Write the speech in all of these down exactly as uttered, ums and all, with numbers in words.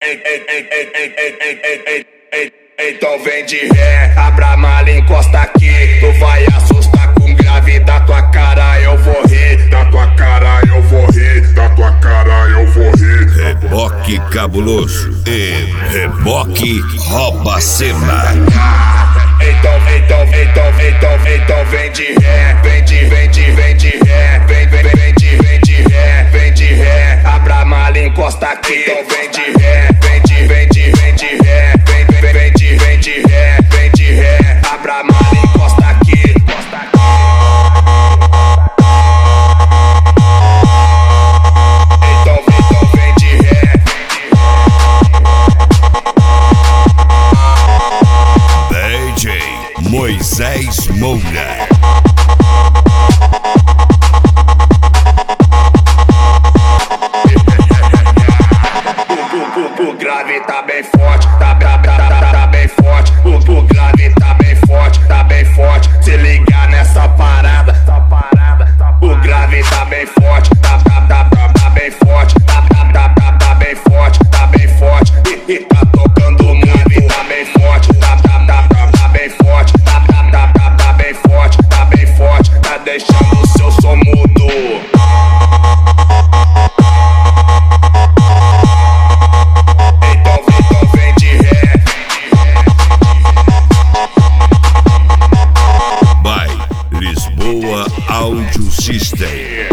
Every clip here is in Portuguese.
Então vem de ré, abra a mala, encosta aqui. Tu vai assustar com grave, da tua cara eu vou rir. Da tua cara eu vou rir, da tua cara eu vou rir. Reboque cabuloso e reboque rouba cena. Então, então, então, então, então vem de ré, vem de, vem de, vem de ré, vem, vem, vem de, vem de ré, vem de ré, abra a mala, encosta aqui. Então vem de ré, vem de, vem de, vem de ré, vem, vem, vem de, vem de ré, vem de ré, abra a mala, encosta aqui. Então, então vem de ré. D J Moisés Moura. O grave tá bem forte, tá, tá, tá, tá, tá bem forte. O, o grave tá bem forte, tá bem forte. Se ligar nessa parada, essa parada. O grave tá bem forte, tá, tá, tá, tá, tá bem forte. Tá, tá, tá, tá, tá bem forte, tá bem forte. E, e tá tocando o grave, tá bem forte, tá, tá, tá, tá, tá bem forte. Tá, tá, tá, tá, tá bem forte, tá bem forte. Tá deixando o seu som mudo. Lisboa Audio System.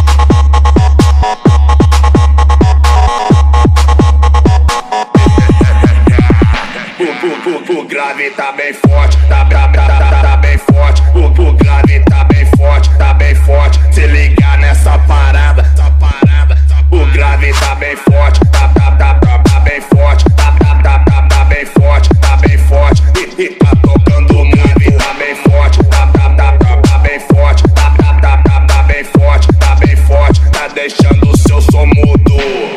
O, o, o, o grave tá bem forte, tá, tá, tá, tá, tá bem forte. O, o grave tá bem forte, tá bem forte. Se ligar nessa parada, essa parada. O grave tá bem forte, tá, tá, tá, tá, tá bem forte. Tá, tá, tá, tá, tá bem forte, tá bem forte. E, e tá tocando o grave, tá bem forte. Tá, tá, tá, tá, tá bem forte. Tá, tá, tá, tá, tá bem forte, tá bem forte. Tá deixando o seu som mudo.